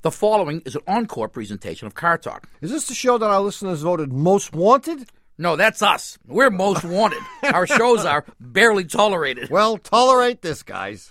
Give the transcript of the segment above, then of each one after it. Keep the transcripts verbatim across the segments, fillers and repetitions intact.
The following is an encore presentation of Car Talk. Is this the show that our listeners voted most wanted? No, that's us. We're most wanted. Our shows are barely tolerated. Well, tolerate this, guys.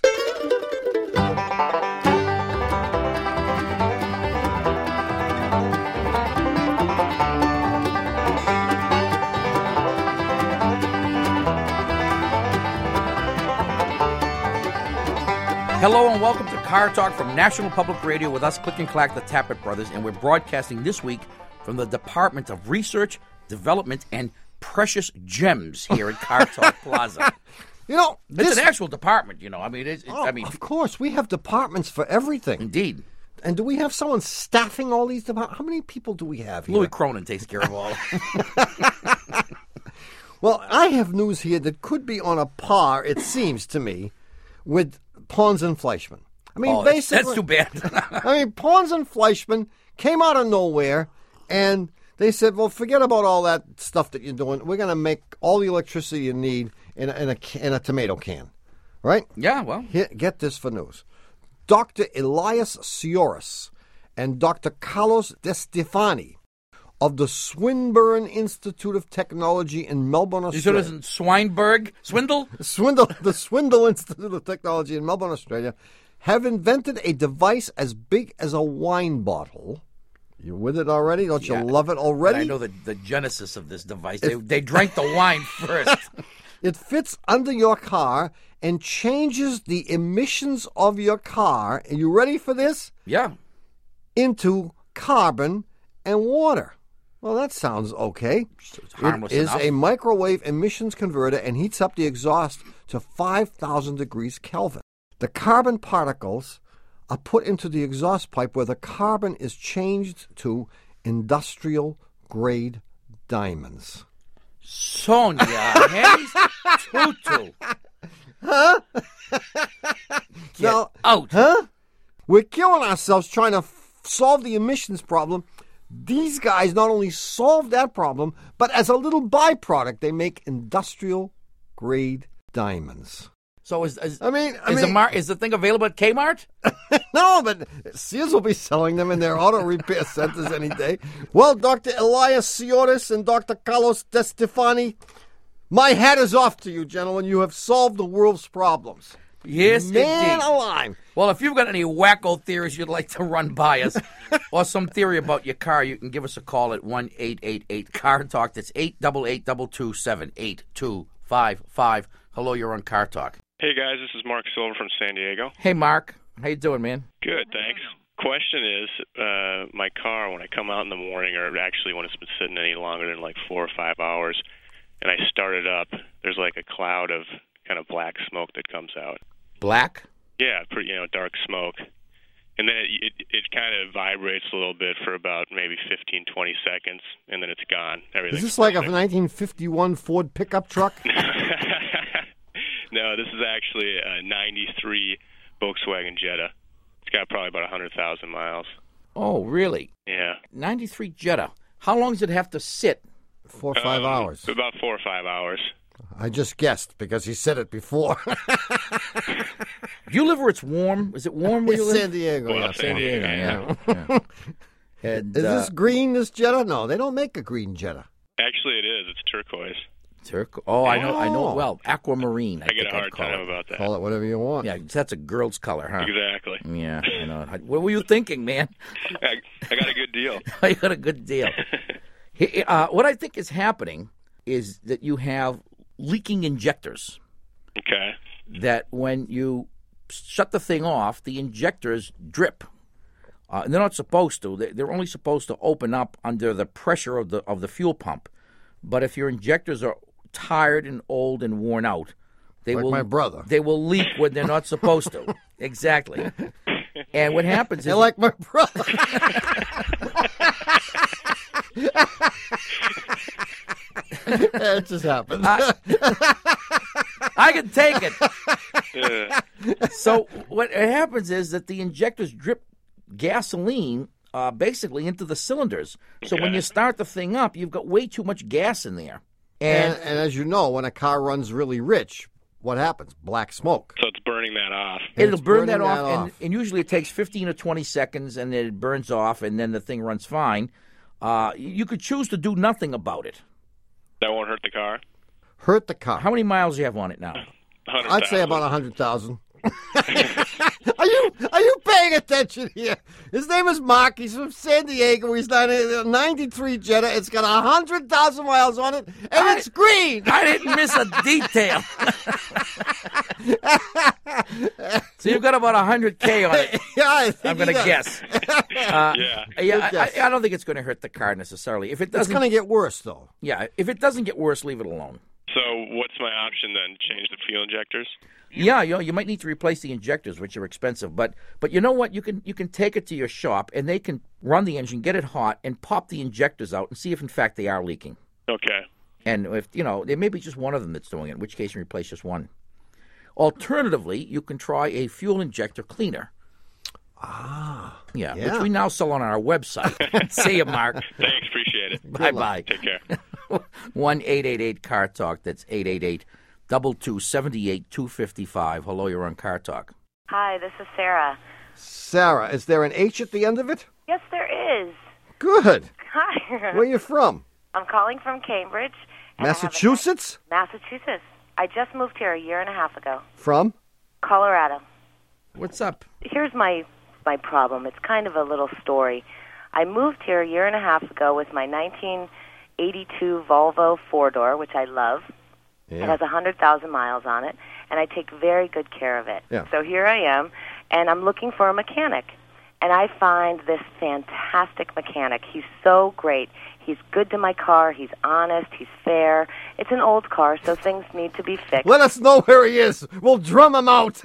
Hello and welcome to Car Talk from National Public Radio with us, Click and Clack, the Tappet Brothers, and we're broadcasting this week from the Department of Research, Development, and Precious Gems here at Car Talk Plaza. You know, it's this... an actual department, you know. I mean, it's, it's, oh, I mean, of course, we have departments for everything. Indeed. And do we have someone staffing all these departments? How many people do we have here? Louis Cronin takes care of all. Well, I have news here that could be on a par, it seems to me, with Pons and Fleischmann. I mean, oh, basically, that's too bad. I mean, Pons and Fleischmann came out of nowhere, and they said, "Well, forget about all that stuff that you're doing. We're going to make all the electricity you need in a, in a in a tomato can, right?" Yeah. Well, Here, get this for news: Doctor Elias Sioris and Doctor Carlos De Stefani of the Swinburne Institute of Technology in Melbourne, you Australia. said it was in Swinburne? Swindle? Swindle, the Swindle Institute of Technology in Melbourne, Australia, have invented a device as big as a wine bottle. You with it already? Don't you Yeah. love it already? I know the, the genesis of this device. They, they drank the wine first. It fits under your car and changes the emissions of your car. Are you ready for this? Yeah. Into carbon and water. Well, that sounds okay. It's harmless It is enough. a microwave emissions converter and heats up the exhaust to five thousand degrees Kelvin. The carbon particles are put into the exhaust pipe where the carbon is changed to industrial-grade diamonds. Sonia Hayes Tutu. Huh? Get Now, out. Huh? We're killing ourselves trying to f- solve the emissions problem. These guys not only solve that problem, but as a little byproduct, they make industrial-grade diamonds. So is is, I mean, I is, the mean, mar- is the thing available at Kmart? no, but Sears will be selling them in their auto repair centers any day. Well, Doctor Elias Sioris and Doctor Carlos De Stefani, my hat is off to you, gentlemen. You have solved the world's problems. Yes, Man indeed. alive. Well, if you've got any wacko theories you'd like to run by us, or some theory about your car, you can give us a call at one eight eight eight Car Talk. That's eight eight eight, two two seven, eight two five five. Hello, you're on Car Talk. Hey guys, this is Mark Silver from San Diego. Hey, Mark. How you doing, man? Good, thanks. Question is, uh, my car, when I come out in the morning, or actually when it's been sitting any longer than like four or five hours, and I start it up, there's like a cloud of kind of black smoke that comes out. Black? Yeah, pretty, you know, dark smoke. And then it, it, it kind of vibrates a little bit for about maybe fifteen, twenty seconds, and then it's gone. Everything's Is this like a perfect. nineteen fifty-one Ford pickup truck? No, this is actually a ninety-three Volkswagen Jetta. It's got probably about one hundred thousand miles. Oh, really? Yeah. ninety-three Jetta. How long does it have to sit? Four or five Um, hours. About four or five hours. I just guessed because he said it before. Do you live where it's warm? Is it warm where you It's live? San Diego. Well, yeah, San Diego, yeah. yeah. And, Is uh, this green, this Jetta? No, they don't make a green Jetta. Actually, it is. It's turquoise. Turco? Oh, I know, I know Oh. it well. Aquamarine. I, I get think a I'd hard call time it. about that. Call it whatever you want. Yeah, that's a girl's color, huh? Exactly. Yeah, I know. What were you thinking, man? I, I got a good deal. You got a good deal. He- uh, what I think is happening is that you have leaking injectors. Okay. That when you shut the thing off, the injectors drip. Uh, and they're not supposed to. They- They're only supposed to open up under the pressure of the of the fuel pump. But if your injectors are tired and old and worn out, they Like will my brother. They will leak when they're not supposed to. Exactly. And what happens is They're like my brother. It just happened. I, I can take it. Yeah. So what happens is that the injectors drip gasoline uh, basically into the cylinders. So when Okay. you start the thing up, you've got way too much gas in there. And, And, and as you know, when a car runs really rich, what happens? Black smoke. So it's burning that off. It'll It's burn that burning off, that and, off. and usually it takes fifteen or twenty seconds, and then it burns off, and then the thing runs fine. Uh, you could choose to do nothing about it. That won't hurt the car? Hurt the car. How many miles do you have on it now? one hundred I'd say thousand. about a hundred thousand. Are you are you paying attention here? His name is Mark. He's from San Diego. He's got a ninety-three Jetta. It's got a hundred thousand miles on it, and I- it's green. I didn't miss a detail. So you've got about one hundred K on it, Yeah, I think I'm going to he does. guess. Uh, Yeah. yeah, guess. I, I don't think it's going to hurt the car necessarily. If it It's doesn't, going to get worse, though. yeah, if it doesn't get worse, leave it alone. So what's my option then? Change the fuel injectors? Yeah, you know, you might need to replace the injectors, which are expensive. But but you know what? You can you can take it to your shop, and they can run the engine, get it hot, and pop the injectors out, and see if in fact they are leaking. Okay. And if you know, there may be just one of them that's doing it. In which case, you replace just one. Alternatively, you can try a fuel injector cleaner. Ah, yeah, yeah. which we now sell on our website. See you, Mark. Thanks. Appreciate it. Bye bye. Take care. One eight eight eight car talk. That's eight eight eight double two seventy eight two fifty five. Hello, you're on Car Talk. Hi, this is Sarah. Sarah, is there an H at the end of it? Yes, there is. Good. Hi. Where you from? I'm calling from Cambridge. and I have a- Massachusetts? Massachusetts. I just moved here a year and a half ago. From? Colorado. What's up? Here's my my problem. It's kind of a little story. I moved here a year and a half ago with my nineteen eighty-two Volvo four-door, which I love. It has one hundred thousand miles on it, and I take very good care of it. Yeah. So here I am, and I'm looking for a mechanic. And I find this fantastic mechanic. He's so great. He's good to my car. He's honest. He's fair. It's an old car, so things need to be fixed. Let us know where he is. We'll drum him out.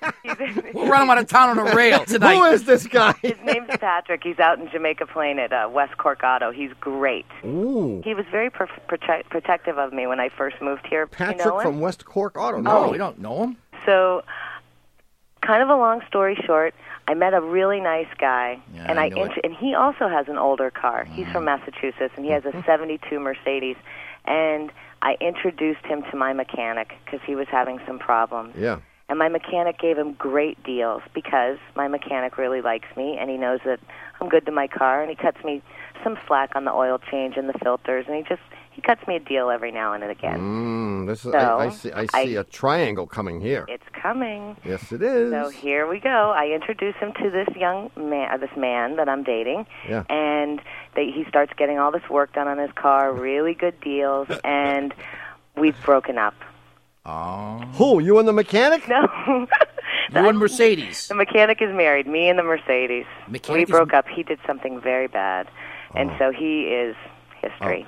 We'll run him out of town on a rail tonight. Who is this guy? His name's Patrick. He's out in Jamaica Plain at uh, West Cork Auto. He's great. Ooh. He was very per- prote- protective of me when I first moved here. Patrick you know him? from West Cork Auto. No, No. we don't know him. So, kind of a long story short, I met a really nice guy, Yeah, and I I knew it. int- and he also has an older car. He's from Massachusetts, and he has a seventy-two Mercedes. And I introduced him to my mechanic because he was having some problems. Yeah. And my mechanic gave him great deals because my mechanic really likes me, and he knows that I'm good to my car, and he cuts me some slack on the oil change and the filters, and he just he cuts me a deal every now and again. Mm, this is. So, I, I see. I I- see a triangle coming here. It's coming. Yes, it is. So here we go. I introduce him to this young man, uh, this man that I'm dating, Yeah. and they, he starts getting all this work done on his car, really good deals, and we've broken up. Oh. Who? You and the mechanic? No, You and Mercedes. the mechanic is married. Me and the Mercedes. Mechanic we is- broke up. He did something very bad, and Oh. so he is history.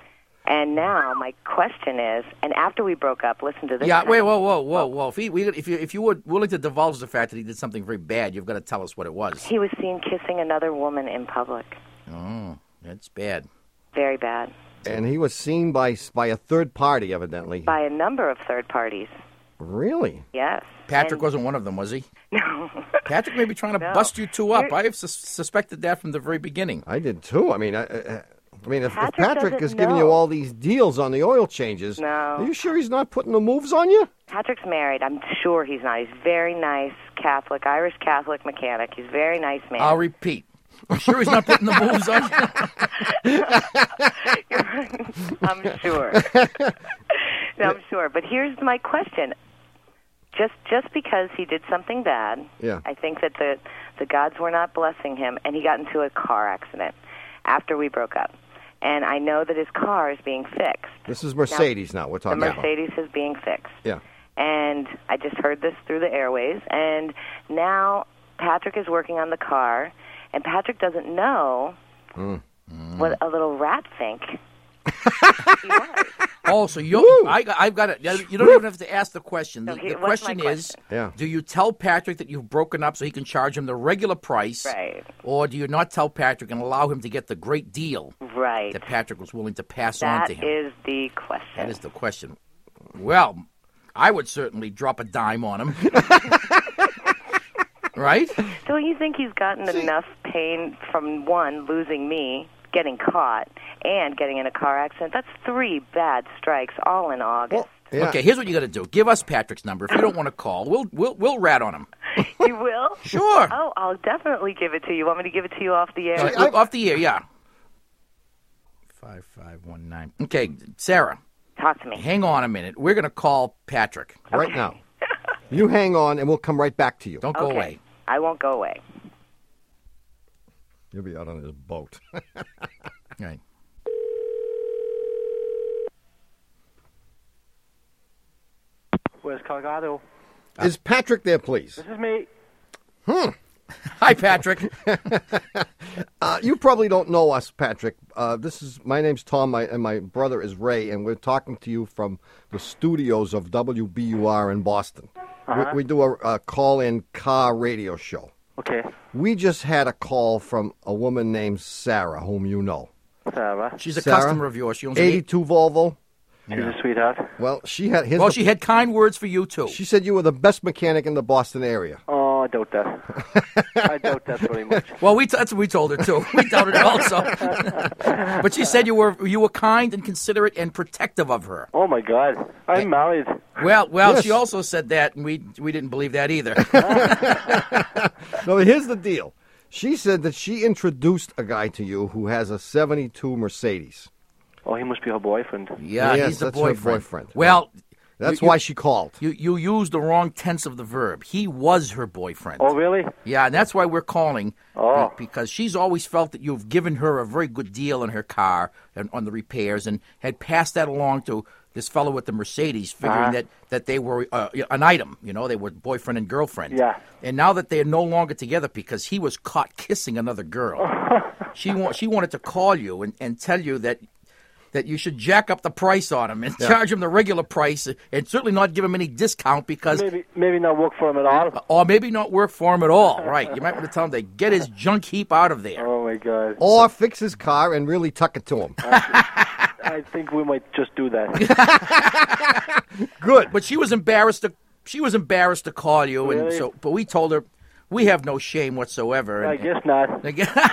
And now my question is, and after we broke up, listen to this. Yeah, now. wait, whoa, whoa, whoa, whoa. If, he, we, if, you, if you were willing to divulge the fact that he did something very bad, you've got to tell us what it was. He was seen kissing another woman in public. Oh, that's bad. Very bad. And he was seen by by a third party, evidently. By a number of third parties. Really? Yes. Patrick And- wasn't one of them, was he? No. Patrick may be trying to No. bust you two up. You're- I have sus- suspected that from the very beginning. I did too. I mean, I, I, I mean, if if Patrick Patrick doesn't is giving you know. all these deals on the oil changes, No. are you sure he's not putting the moves on you? Patrick's married. I'm sure he's not. He's very nice Catholic, Irish Catholic mechanic. He's a very nice man. I'll repeat. I'm sure he's not putting the moves on you. I'm sure. No, I'm sure. But here's my question. Just just because he did something bad, Yeah. I think that the, the gods were not blessing him, and he got into a car accident after we broke up. And I know that his car is being fixed. This is Mercedes now. We're The talking about. Mercedes is being fixed. Yeah. And I just heard this through the airways. And now Patrick is working on the car, and Patrick doesn't know Mm. what a little rat think he was. Oh, so you, I, I've got it. You don't even have to ask the question. The, So he- the what's my question is, question? Yeah. do you tell Patrick that you've broken up so he can charge him the regular price, Right. or do you not tell Patrick and allow him to get the great deal Right. that Patrick was willing to pass on That to him? is the question. That is the question. Well, I would certainly drop a dime on him. Right? Don't you think he's gotten enough pain from, one, losing me, getting caught, and getting in a car accident? That's three bad strikes all in August. Well, Yeah. Okay, here's what you got to do. Give us Patrick's number. If you don't want to call, we'll we'll we'll rat on him. You will? Sure. Oh, I'll definitely give it to you. Want me to give it to you off the air? All right, off the air, yeah. Five five one nine. Okay, Sarah. Talk to me. Hang on a minute. We're going to call Patrick. Right now. You hang on, and we'll come right back to you. Don't go Okay. away. I won't go away. You'll be out on his boat. Right. Where's Colorado? Is Patrick there, please? This is me. Hi, Patrick. Uh, you probably don't know us, Patrick. Uh, this is my name's Tom, my, and my brother is Ray, and we're talking to you from the studios of W B U R in Boston. Uh-huh. We, we do a, a call-in car radio show. Okay. We just had a call from a woman named Sarah, whom you know. Sarah. She's a Sarah, customer of yours. She owns an eight. eighty-two Volvo. She's a sweetheart. Well, she had his. Well, she had kind words for you, too. She said you were the best mechanic in the Boston area. Oh, I doubt that. I doubt that very much. Well, we t- that's what we told her, too. We doubted it also. But she said you were you were kind and considerate and protective of her. Oh, my God. I'm married. Well, well, Yes. she also said that, and we we didn't believe that either. No, here's the deal. She said that she introduced a guy to you who has a seventy-two Mercedes. Oh, he must be her boyfriend. Yeah, Yes, he's the that's her boyfriend. boyfriend. Well, That's you- why she called. you you used the wrong tense of the verb. He was her boyfriend. Oh, really? Yeah, and that's why we're calling. Oh. be- Because she's always felt that you've given her a very good deal on her car and on the repairs, and had passed that along to this fellow with the Mercedes, figuring Uh-huh. that, that they were uh, an item. You know, they were boyfriend and girlfriend. Yeah. And now that they are no longer together because he was caught kissing another girl, she wa- she wanted to call you and, and tell you that. That you should jack up the price on him and charge him the regular price, and certainly not give him any discount because, Maybe maybe not work for him at all. or maybe not work for him at all. Right? You might want to tell him to get his junk heap out of there. Oh, my God. Or fix his car and really tuck it to him. I think we might just do that. Good. But she was embarrassed to she was embarrassed to call you, and Really? so but we told her we have no shame whatsoever. I And, guess not.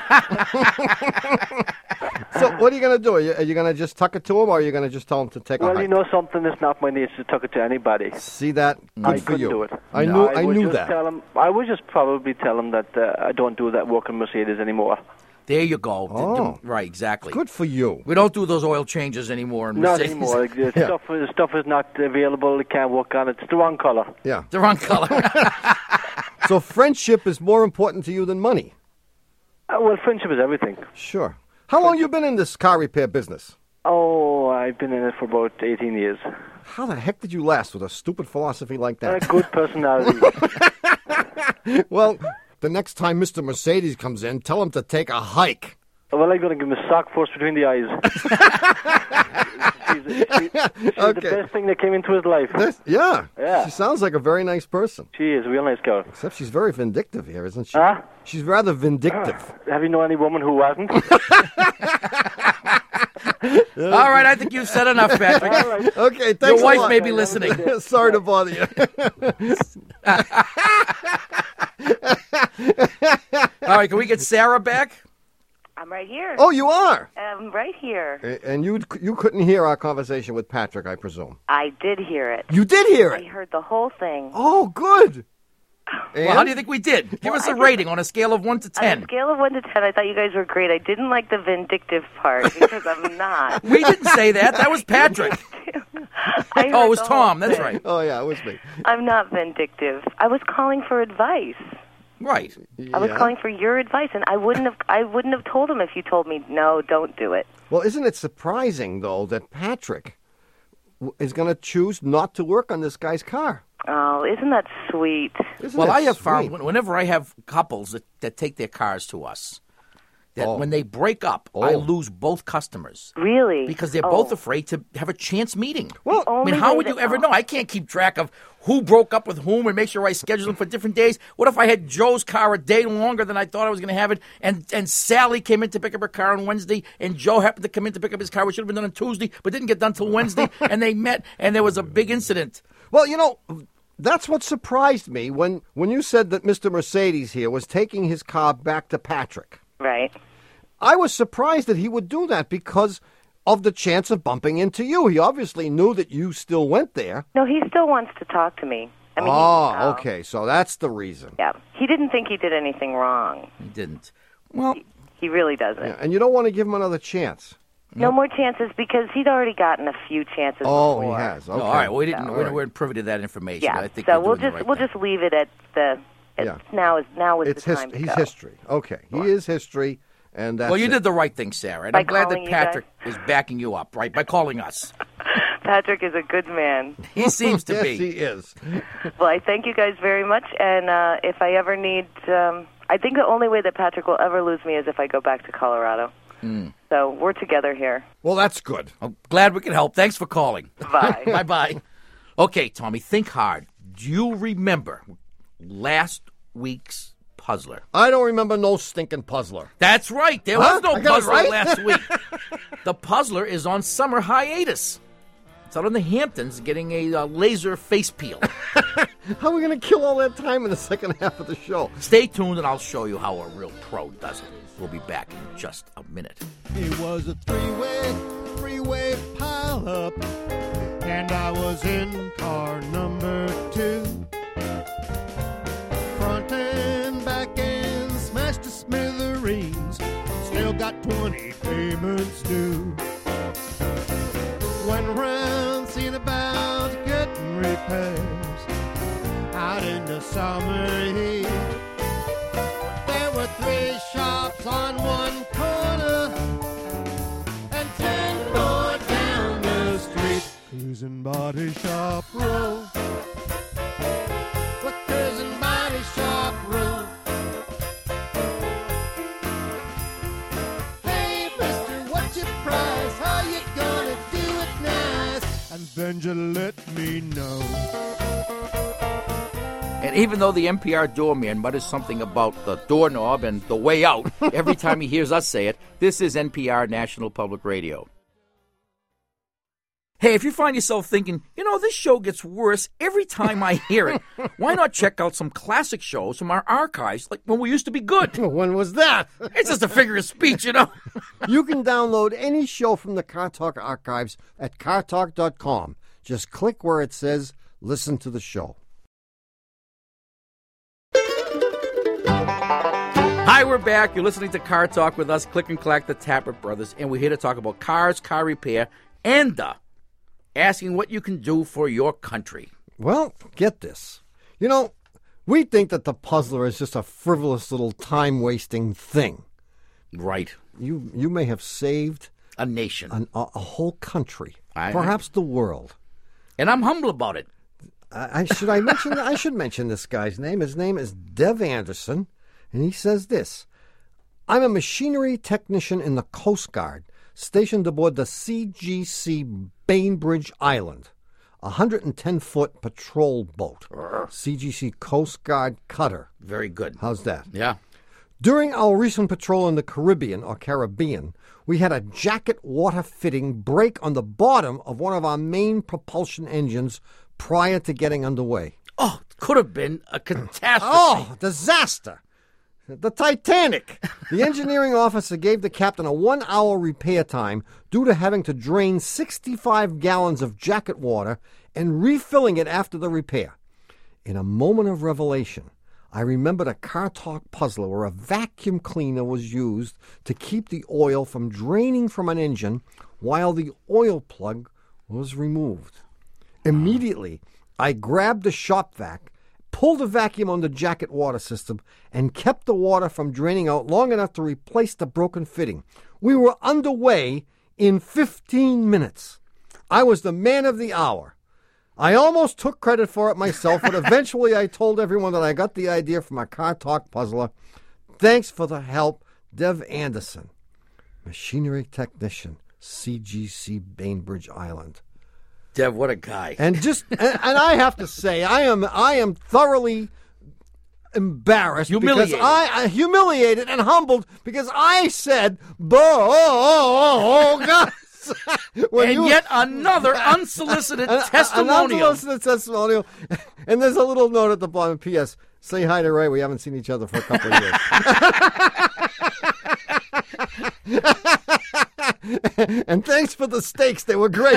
So what are you going to do? Are you, are you going to just tuck it to him, or are you going to just tell him to take a Well, hike? you know something, it's not my nature to tuck it to anybody. See that? Good I for couldn't you. do it. I No. knew. I I would knew just that. Tell him, I would just probably tell him that uh, I don't do that work in Mercedes anymore. there you go. D- d- Oh. right, exactly. Good for you. We don't do those oil changes anymore. In Not Mercedes. anymore. The Yeah. stuff, the stuff is not available. You can't work on it. It's the wrong color. Yeah. The wrong color. So friendship is more important to you than money. Uh, well, friendship is everything. Sure. How long you been in this car repair business? Oh, I've been in it for about eighteen years. How the heck did you last with a stupid philosophy like A that? good personality. Well, the next time Mister Mercedes comes in, tell him to take a hike. Well, I'm going to give him a sock first between the eyes. she's she, she's Okay. the best thing that came into his life. This, yeah. Yeah. She sounds like a very nice person. She is a real nice girl. Except she's very vindictive here, isn't she? Huh? She's rather vindictive. Have you known any woman who wasn't? All right, I think you've said enough, Patrick. All right. Okay, thanks Your a wife lot. may be listening. Sorry to bother you. All right, can we get Sarah back? I'm right here. Oh, you are? I'm right here. A- And you you couldn't hear our conversation with Patrick, I presume. I did hear it. You did hear I it? heard the whole thing. Oh, good. And? Well, how do you think we did? Give Well, us a I think- rating on a scale of one to On a ten. scale of one to ten, I thought you guys were great. I didn't like the vindictive part because I'm not. We didn't say that. That was Patrick. I heard Oh, it was the whole Tom. That's thing. right. Oh, yeah, it was me. I'm not vindictive. I was calling for advice. Right. I was Yeah. calling for your advice, and I wouldn't have. I wouldn't have told him if you told me no, don't do it. Well, isn't it surprising, though, that Patrick w- is going to choose not to work on this guy's car? Oh, isn't that sweet? Isn't Well, it I have sweet? found when- whenever I have couples that, that take their cars to us, that Oh. when they break up, I Oh. lose both customers Really? because they're Oh. both afraid to have a chance meeting. Well, I mean, only how way would that- you ever oh. know? I can't keep track of who broke up with whom and make sure I schedule them for different days. What if I had Joe's car a day longer than I thought I was going to have it, and, and Sally came in to pick up her car on Wednesday, and Joe happened to come in to pick up his car, which should have been done on Tuesday, but didn't get done till Wednesday, and they met, and there was a big incident. Well, you know, that's what surprised me when, when you said that Mister Mercedes here was taking his car back to Patrick. Right. I was surprised that he would do that because of the chance of bumping into you. He obviously knew that you still went there. No, he still wants to talk to me. I mean, oh, he, oh, okay. So that's the reason. Yeah. He didn't think he did anything wrong. He didn't. Well, He, he really doesn't. Yeah, and you don't want to give him another chance. No more chances because he'd already gotten a few chances Oh, before. he has. Okay. no, all right. Well, we didn't. So, we all right. weren't privy to that information. Yeah. I think so you're we'll doing the just right we'll thing. just leave it at the. At Yeah. Now is now is It's the his, time to he's go. history. Okay. He is history, and that's Well, you it. did the right thing, Sarah, and By I'm glad calling that you guys? Patrick is backing you up, right, by calling us. Patrick is a good man. He seems to yes, be. he is. Well, I thank you guys very much, and uh, if I ever need, um, I think the only way that Patrick will ever lose me is if I go back to Colorado. Mm. So we're together here. Well, that's good. I'm glad we could help. Thanks for calling. Bye. Bye-bye. Okay, Tommy, think hard. Do you remember last week's puzzler? I don't remember no stinking puzzler. That's right. There Huh? was no I got it puzzler right? last week. The puzzler is on summer hiatus. It's out in the Hamptons getting a uh, laser face peel. How are we going to kill all that time in the second half of the show? Stay tuned and I'll show you how a real pro does it. We'll be back in just a minute. It was a three-way, three-way pile-up, and I was in car number two. Front and back end smashed to smithereens, still got twenty payments due. Went around seeing about getting repairs out in the summer heat. There were three shops on one corner and ten more down the street. Cruising Body Shop Row. We're cruising Body Shop Row. Hey, mister, what's your price? How you gonna do it nice? And then you let me know. And even though the N P R doorman mutters something about the doorknob and the way out every time he hears us say it, this is N P R National Public Radio. Hey, if you find yourself thinking, you know, this show gets worse every time I hear it, why not check out some classic shows from our archives, like when we used to be good? When was that? It's just a figure of speech, you know. You can download any show from the Car Talk archives at car talk dot com. Just click where it says listen to the show. Hi, we're back. You're listening to Car Talk with us, Click and Clack, the Tappert Brothers, and we're here to talk about cars, car repair, and uh, asking what you can do for your country. Well, get this. You know, we think that the puzzler is just a frivolous little time-wasting thing. Right. You you may have saved A nation. an, a, a whole country, I- perhaps the world. And I'm humble about it. I, I should I mention I should mention this guy's name. His name is Dev Anderson, and he says this: I'm a machinery technician in the Coast Guard, stationed aboard the C G C Bainbridge Island, a one hundred ten foot patrol boat. C G C Coast Guard cutter. Very good. How's that? Yeah. During our recent patrol in the Caribbean or Caribbean, we had a jacket water fitting break on the bottom of one of our main propulsion engines prior to getting underway. Oh, it could have been a catastrophe. Oh, disaster! The Titanic. The engineering officer gave the captain a one-hour repair time due to having to drain sixty-five gallons of jacket water and refilling it after the repair. In a moment of revelation, I remembered a Car Talk puzzler where a vacuum cleaner was used to keep the oil from draining from an engine while the oil plug was removed. Immediately, I grabbed the shop vac, pulled the vacuum on the jacket water system, and kept the water from draining out long enough to replace the broken fitting. We were underway in fifteen minutes. I was the man of the hour. I almost took credit for it myself, but eventually I told everyone that I got the idea from a Car Talk puzzler. Thanks for the help, Dev Anderson, machinery technician, C G C Bainbridge Island. Dev, what a guy. And just and, and I have to say, I am I am thoroughly embarrassed, Humiliated. because I, I humiliated and humbled because I said, "Bo, guys." When and you- yet another unsolicited an- testimonial. An unsolicited testimonial. And there's a little note at the bottom. P S. Say hi to Ray. We haven't seen each other for a couple of years. And thanks for the steaks. They were great.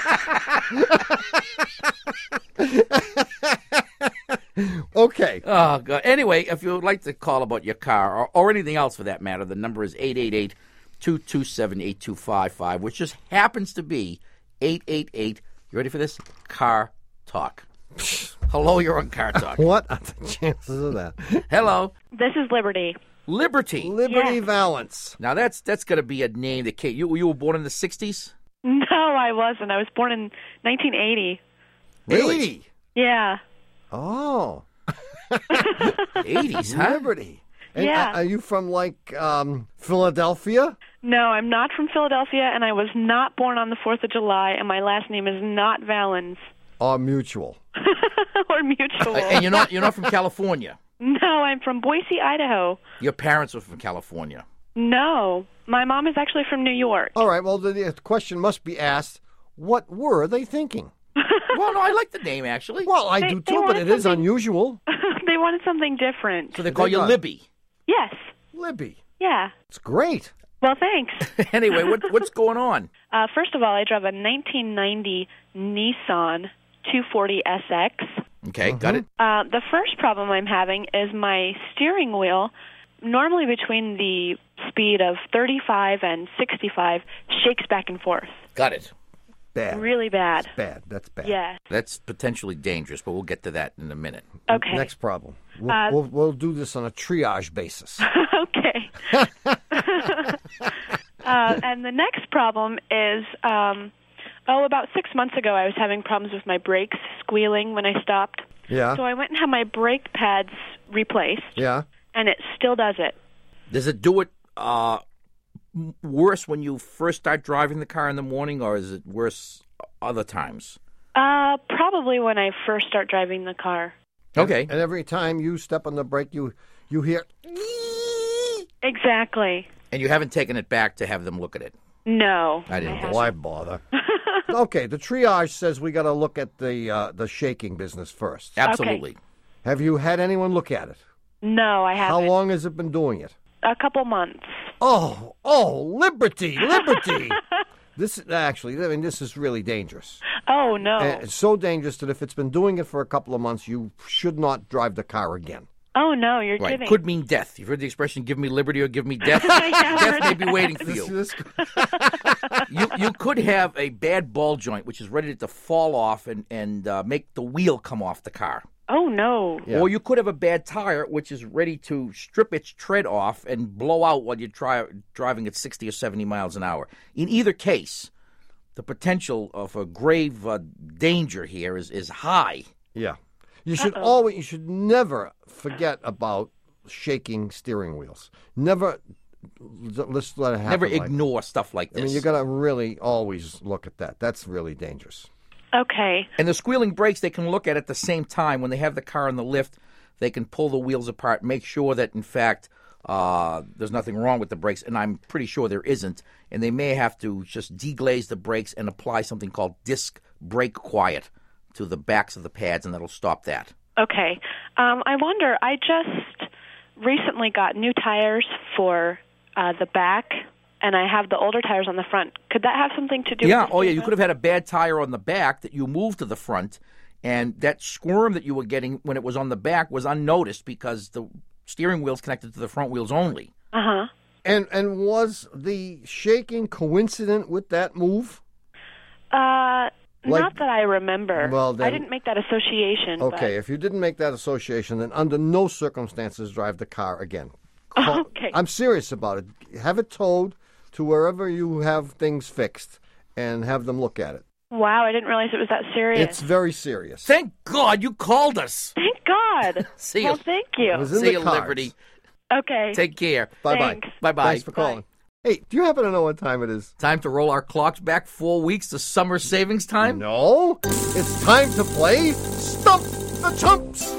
Okay. Oh, God. Anyway, if you would like to call about your car or, or anything else for that matter, the number is eight eight eight, two two seven, eight two five five, which just happens to be eight eight eight, you ready for this? Car Talk. Hello, you're on Car Talk. What are the chances of that? Hello. This is Liberty. Liberty. Liberty Yes. Valance. Now, that's that's going to be a name that can't. You, you were born in the sixties? No, I wasn't. I was born in nineteen eighty. Really? eighty. Yeah. Oh. eighties, huh? Liberty. And Yeah. uh, are you from, like, um, Philadelphia? No, I'm not from Philadelphia, and I was not born on the fourth of July, and my last name is not Valens Or mutual? or Mutual. And you're not you're not from California. No, I'm from Boise, Idaho. Your parents were from California. No, my mom is actually from New York. All right, well, the, the question must be asked, what were they thinking? Well, no, I like the name, actually. Well, I They- do they too, but wanted it is something- unusual. They wanted something different. So they call They you got- Libby. Yes. Libby. Yeah. It's great. Well, thanks. Anyway, what, what's going on? Uh, first of all, I drive a nineteen ninety Nissan two forty S X. Okay, got it. Uh, the first problem I'm having is my steering wheel, normally between the speed of thirty-five and sixty-five, shakes back and forth. Got it. Bad. Really bad. Bad. That's bad. Yeah. That's potentially dangerous, but we'll get to that in a minute. Okay. Next problem. We'll, Uh, we'll, we'll do this on a triage basis. Okay. uh, and the next problem is, um, oh, about six months ago, I was having problems with my brakes squealing when I stopped. Yeah. So I went and had my brake pads replaced, Yeah. and it still does it. Does it do it uh, m- worse when you first start driving the car in the morning, or is it worse other times? Uh, probably when I first start driving the car. Okay. And every time you step on the brake, you you hear. Exactly. And you haven't taken it back to have them look at it. No. I didn't guess. Why bother? Okay, the triage says we got to look at the uh, the shaking business first. Absolutely. Have you had anyone look at it? No, I How haven't. long has it been doing it? A couple months. Oh, oh, liberty, liberty. This actually, I mean, this is really dangerous. Oh, no. Uh, It's so dangerous that if it's been doing it for a couple of months, you should not drive the car again. Oh, no, you're Right. kidding. Could mean death. You've heard the expression, give me liberty or give me death? I have Death heard may be that. waiting for This, you. this, you. You could have a bad ball joint, which is ready to fall off and, and uh, make the wheel come off the car. Oh, no. Yeah. Or you could have a bad tire, which is ready to strip its tread off and blow out while you're try, driving at sixty or seventy miles an hour. In either case, the potential of a grave uh, danger here is, is high. yeah. You should always, you should never forget about shaking steering wheels. Never, let's let it happen. Never like- ignore stuff like I this. mean, you got to really always look at that. That's really dangerous. Okay. And the squealing brakes, they can look at at the same time. When they have the car in the lift, they can pull the wheels apart, make sure that, in fact, uh, there's nothing wrong with the brakes, and I'm pretty sure there isn't. And they may have to just deglaze the brakes and apply something called disc brake quiet to the backs of the pads, and that'll stop that. Okay. Um, I wonder, I just recently got new tires for uh, the back, and I have the older tires on the front. Could that have something to do Yeah, with the oh yeah, you steering could have had a bad tire on the back that you moved to the front, and that squirm that you were getting when it was on the back was unnoticed because the steering wheel's connected to the front wheels only. wheel? Uh-huh. And and was the shaking coincident with that move? Uh, Like- not that I remember. Well, then- I didn't make that association. Okay, if you didn't make that association, then under no circumstances drive the car again. But... Call- Okay. I'm serious about it. Have it towed to wherever you have things fixed and have them look at it. Wow, I didn't realize it was that serious. It's very serious. Thank God you called us. Thank God. See well, you. thank It you. was in See the you, cards. Liberty. Okay. Take care. Bye-bye. Thanks. Bye-bye. Thanks for calling. Hey, do you happen to know what time it is? Time to roll our clocks back four weeks to summer savings time? No. It's time to play Stump the Chumps.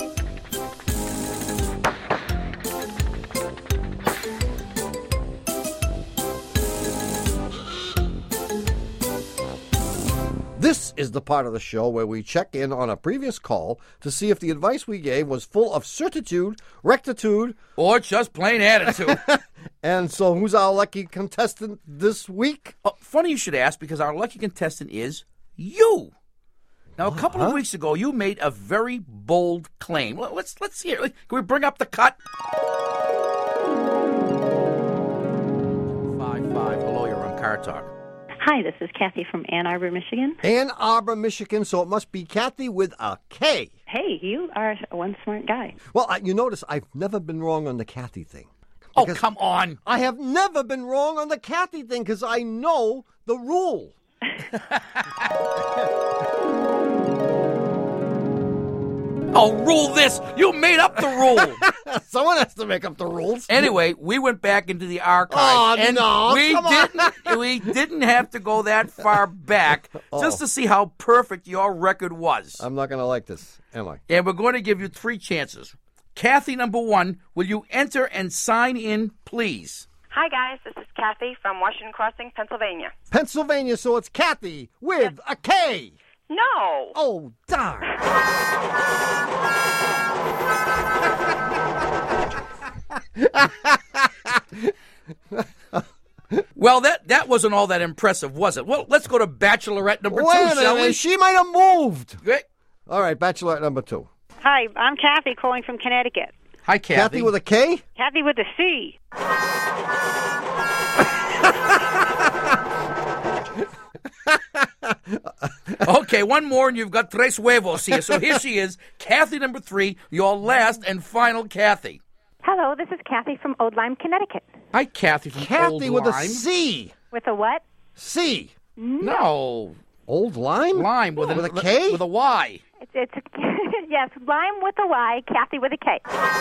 This is the part of the show where we check in on a previous call to see if the advice we gave was full of certitude, rectitude, or just plain attitude. And so who's our lucky contestant this week? Oh, funny you should ask, because our lucky contestant is you. Now, a couple Huh? of weeks ago, you made a very bold claim. Well, Let's let's hear it. Can we bring up the cut? Five five. Hello, you're on Car Talk. Hi, this is Kathy from Ann Arbor, Michigan. Ann Arbor, Michigan, so it must be Kathy with a K. Hey, you are one smart guy. Well, I, you notice I've never been wrong on the Kathy thing. Oh, Because come on. I have never been wrong on the Kathy thing because I know the rule. Oh, rule this. You made up the rule. Someone has to make up the rules. Anyway, we went back into the archives, Oh, and no, we come on. didn't. We didn't have to go that far back just to see how perfect your record was. I'm not going to like this, am I? And we're going to give you three chances. Kathy, number one, will you enter and sign in, please? Hi, guys. This is Kathy from Washington Crossing, Pennsylvania. Pennsylvania, so it's Kathy with a K. No. Oh, darn. Well, that, that wasn't all that impressive, was it? Well, let's go to Bachelorette number Wait two, a shall we? minute, she might have moved. Great. All right, Bachelorette number two. Hi, I'm Kathy calling from Connecticut. Hi, Kathy. Kathy with a K? Kathy with a C. Okay, one more, and you've got tres huevos here. So here she is, Kathy number three, your last and final Kathy. Hello, this is Kathy from Old Lyme, Connecticut. Hi, Kathy from Kathy Old with Lyme. a C. With a what? C. No. Old Lyme? Lyme with, With a, a K? With a Y. It's, it's yes, Lyme with a Y, Kathy with a K.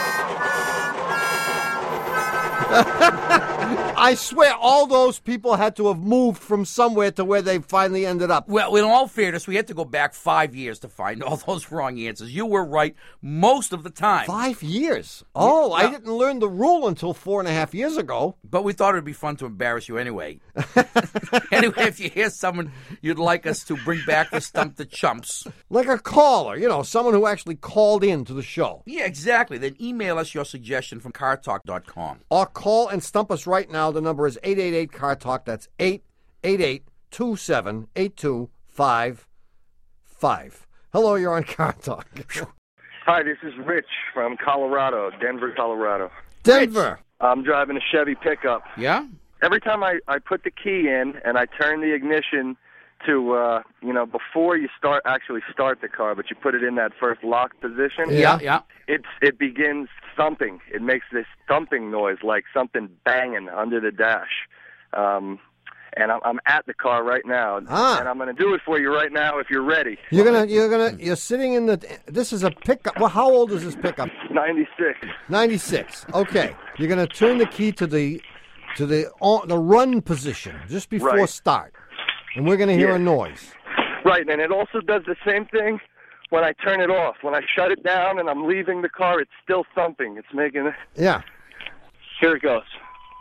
I swear all those people had to have moved from somewhere to where they finally ended up. Well, in all fairness, we had to go back five years to find all those wrong answers. You were right most of the time. Five years? Oh, Yeah. I didn't learn the rule until four and a half years ago. But we thought it would be fun to embarrass you anyway. Anyway, if you hear someone you'd like us to bring back to Stump the Chumps. Like a caller, you know, someone who actually called in to the show. Yeah, exactly. Then email us your suggestion from car talk dot com. Or call and stump us right now. The number is eight eight eight, C A R Talk. That's eight eight eight, two seven eight two five five. Hello, you're on Car Talk. Hi, this is Rich from Colorado, Denver, Colorado. Denver. I'm driving a Chevy pickup. Yeah? Every time I, I put the key in and I turn the ignition to, uh, you know, before you start actually start the car, but you put it in that first lock position. Yeah, yeah. It's, it begins thumping. It makes this thumping noise like something banging under the dash. Um, and I'm, I'm at the car right now, Ah. and I'm going to do it for you right now if you're ready. You're gonna, you're gonna, you're sitting in the. This is a pickup. Well, how old is this pickup? ninety-six. ninety-six. Okay. You're gonna turn the key to the, to the on the run position just before Right. start, and we're gonna hear Yeah. a noise. Right, and it also does the same thing when I turn it off. When I shut it down and I'm leaving the car, it's still thumping. It's making. Yeah. Here it goes.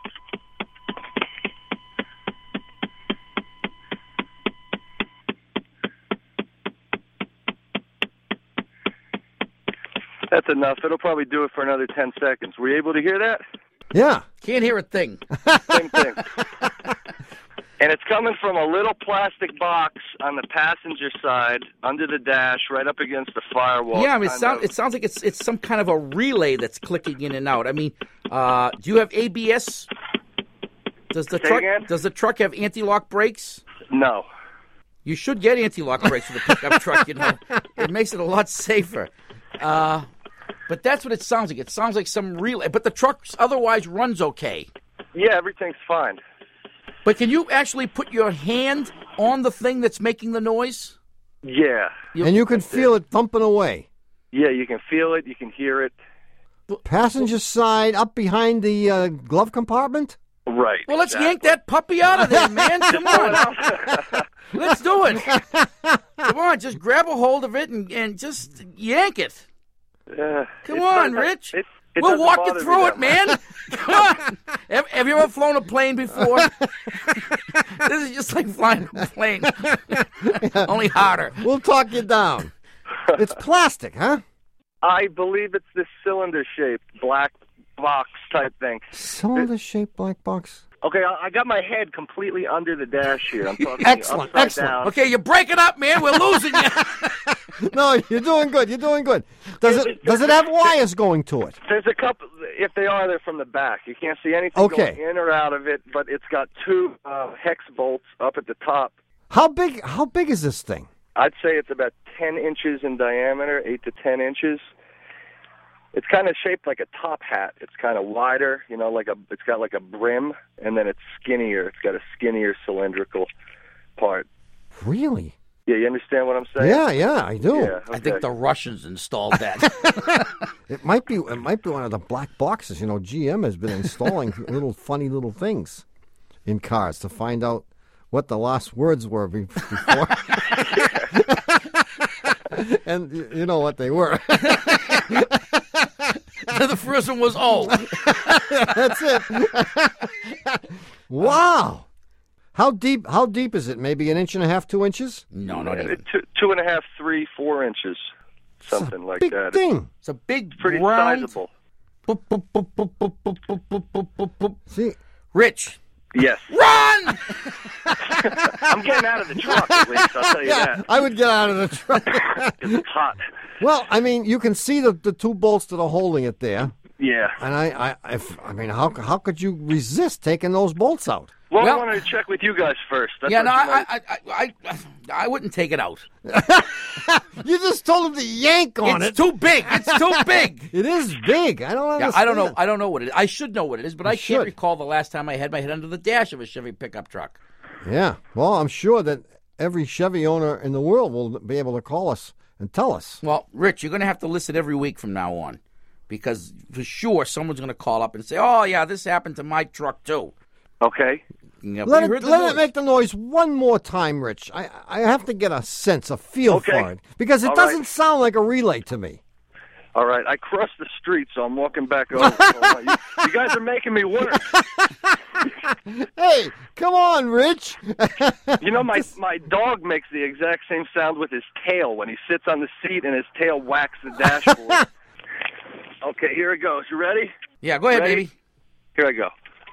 That's enough. It'll probably do it for another ten seconds. Were you able to hear that? Yeah. Can't hear a thing. Same thing. And it's coming from a little plastic box on the passenger side, under the dash, right up against the firewall. Yeah, I mean, it, kind sound, of- it sounds like it's it's some kind of a relay that's clicking in and out. I mean, uh, do you have A B S? Does the Say truck again? does the truck have anti-lock brakes? No. You should get anti-lock brakes for the pickup truck. You know, it makes it a lot safer. Uh, but that's what it sounds like. It sounds like some relay. But the truck otherwise runs okay. Yeah, everything's fine. But can you actually put your hand on the thing that's making the noise? Yeah. And you can feel it thumping away. Yeah, you can feel it. You can hear it. Passenger side, up behind the uh, glove compartment. Right. Well, let's yank that puppy out of there, man. Come on. Let's do it. Come on, just grab a hold of it and, and just yank it. Uh, Come it on, doesn't- Rich. It, it we'll doesn't walk bother you me through that it, man. much. Come on. Have, have you ever flown a plane before? This is just like flying a plane. Only harder. We'll talk you down. It's plastic, huh? I believe it's this cylinder-shaped black box type thing. Cylinder-shaped black box. Okay, I I got my head completely under the dash here. I'm talking Excellent, upside excellent. down. Okay, you're breaking up, man. We're losing you. No, you're doing good. You're doing good. Does it does it have wires going to it? There's a couple. If they are, they're from the back. You can't see anything Okay. going in or out of it, but it's got two uh, hex bolts up at the top. How big how big is this thing? I'd say it's about ten inches in diameter, eight to ten inches. It's kind of shaped like a top hat. It's kind of wider, you know, like a. It's got like a brim, and then it's skinnier. It's got a skinnier cylindrical part. Really? Yeah, you understand what I'm saying? Yeah, yeah, I do. Yeah, I okay. think the Russians installed that. It might be it might be one of the black boxes. You know, G M has been installing little funny little things in cars to find out what the last words were be- before. And y- you know what they were. The first one was oh. That's it. Wow. How deep how deep is it? Maybe an inch and a half, two inches? No, not even. Two, two and a half, three, four inches, something like Big that. thing. It's a big, It's pretty round. sizable. Boop, boop, boop, boop, boop, boop, boop, boop, boop, boop, boop. See, Rich, Yes. run! I'm getting out of the truck, at least, I'll tell you yeah, that. I would get out of the truck. It's hot. Well, I mean, you can see the, the two bolts that are holding it there. Yeah. And I, I, if, I mean, how how could you resist taking those bolts out? Well, Well- I wanted to check with you guys first. That's Yeah, what no, you I, wanted- I, I, I, I wouldn't take it out. You just told him to yank on It's it. too big. It's too big. It is big. I don't Yeah, understand. I don't know. I don't know what it is. I should know what it is, but I should. can't recall the last time I had my head under the dash of a Chevy pickup truck. Yeah. Well, I'm sure that every Chevy owner in the world will be able to call us and tell us. Well, Rich, you're going to have to listen every week from now on, because for sure someone's going to call up and say, "Oh, yeah, this happened to my truck too." Okay. You know, Let we it heard the let noise. it make the noise one more time, Rich. I I have to get a sense, a feel Okay. for it, because it All doesn't right. sound like a relay to me. All right. I crossed the street, so I'm walking back over. So, you, you guys are making me work. Hey, come on, Rich. You know, my my dog makes the exact same sound with his tail when he sits on the seat and his tail whacks the dashboard. Okay, here it goes. You ready? Yeah, go ahead, Ready? baby. Here I go.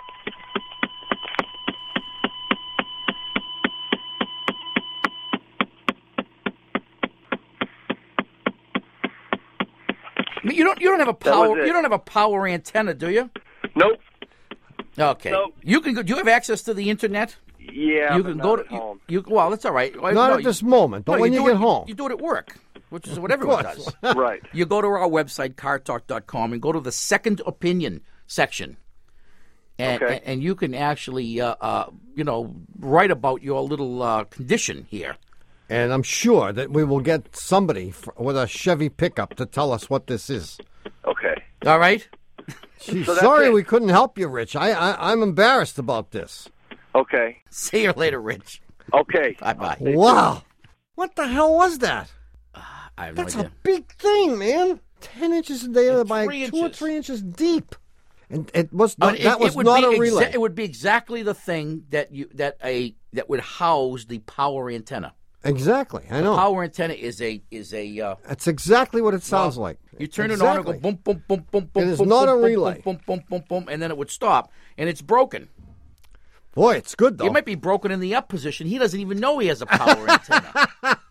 I mean, you don't. You don't have a That was power. it. You don't have a power antenna, do you? Nope. Okay. Nope. You can go. Do you have access to the internet? Yeah, you but can not go at to. You, home. you well, that's all right. Not No, at you- this moment, but no, when you do get it, home. you do it at work, which is what everyone does. Right. You go to our website, car talk dot com, and go to the second opinion section. And, Okay. and, and you can actually, uh, uh, you know, write about your little uh, condition here. And I'm sure that we will get somebody f- with a Chevy pickup to tell us what this is. Okay. All right? Gee, So that's sorry it. we couldn't help you, Rich. I, I I'm embarrassed about this. Okay. See you later, Rich. Okay. Bye-bye. Wow, what the hell was that? I have no That's idea. a big thing, man. Ten inches a day by three two or inches. three inches deep, and it was No, not, it- that it was would not be a relay. exa- it would be exactly the thing that you that a that would house the power antenna. Exactly, I know. Power antenna is a is a. Uh, That's exactly what it sounds well, like. You turn exactly. it on and go boom, boom, boom, boom, boom. It is boom, not boom, a boom, relay. Boom, boom, boom, boom, boom, and then it would stop, and it's broken. Boy, it's good though. It might be broken in the up position. He doesn't even know he has a power antenna.